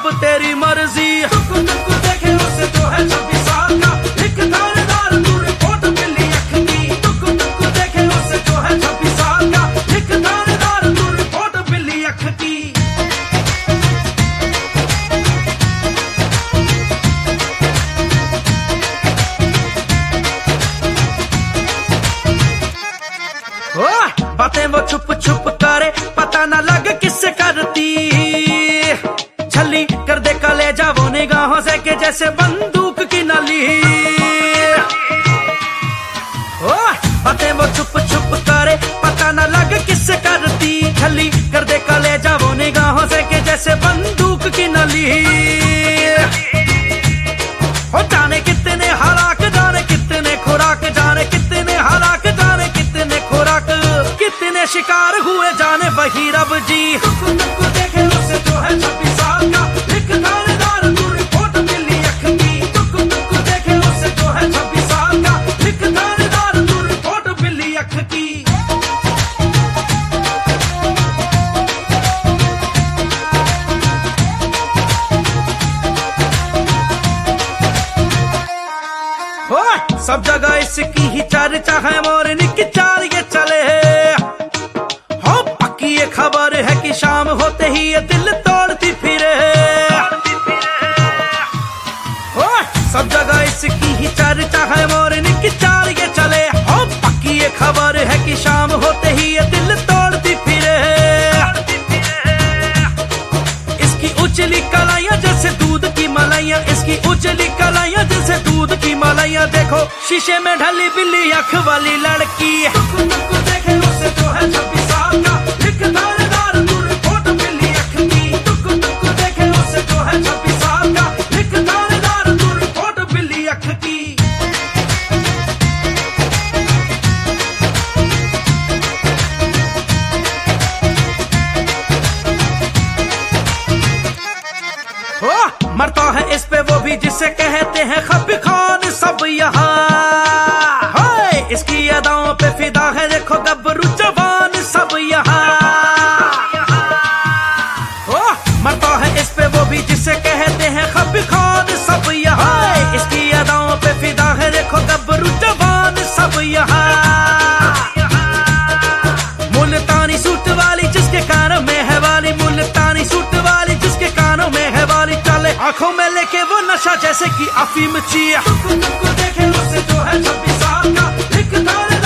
अब तेरी मर्जी। देखे उसे जो है 26 साल का, एक थानेदार तू रिपोर्ट मिली अख की। देखे उसे जो है 26 साल का, एक थानेदार तू रिपोर्ट मिली अख की। बातें वो छुप छुप करे, पता ना लगे किससे करती। छली कर दे कलेजा वो निगाहों से के जैसे बंदूक की नली। बातें वो छुप छुप करे, पता ना लगे किससे करती। छली कर दे कलेजा वो निगाहों से के जैसे बंदूक की नली। हो जाने कितने हलाक, जाने कितने खुराक, जाने कितने हलाक, जाने कितने खुराक, कितने शिकार हुए जाने वही रब जी। देखे उसे जो है 26 साल का, एक थानेदार तू रिपोर्ट मिली अख की। देखे उसे जो है 26 साल का, एक थानेदार तू रिपोर्ट मिली अख की। सब जगह इसकी ही चर्चा है, मोरनी की चाल ये चले। हो पक्की ये खबर है कि शाम होते ही ये दिल तोड़ती फिरे। हो सब जगह इसकी ही चर्चा है, मोरनी की चाल ये चले। हो पक्की ये खबर है कि शाम होते ही ये दिल तोड़ती फिरे। इसकी उछली कलाइयां जैसे दूध की मलाइयां, इसकी उछली कलाइयां जैसे दूध की मलाइयां। देखो शीशे में ढली बिल्ली अख वाली लड़की। देखे उसे जो है 26 साल का, एक थानेदार तू रिपोर्ट मिली अख की। देखे उसे जो है 26 साल का, एक थानेदार तू रिपोर्ट मिली अख की। मरता है इस पे वो भी जिसे कहते हैं खपी खान सब यहाँ। इसकी अदाओं पे फिदा है देखो गब्बरू जवान सब यहाँ। मरता है इस पे वो भी जिसे कहते हैं खपी खान सब यहाँ। इसकी अदाओं पे फिदा है देखो गब्बरू जवान सब यहाँ। मुल्तानी सूट वाली जिसके कानों में है वाली, मुल्तानी सूट वाली जिसके कानों में है वाली। चले आंखों में लेके वो नशा जैसे कि अफीम चिया। देखे उसे जो है 26 साल का, एक थानेदार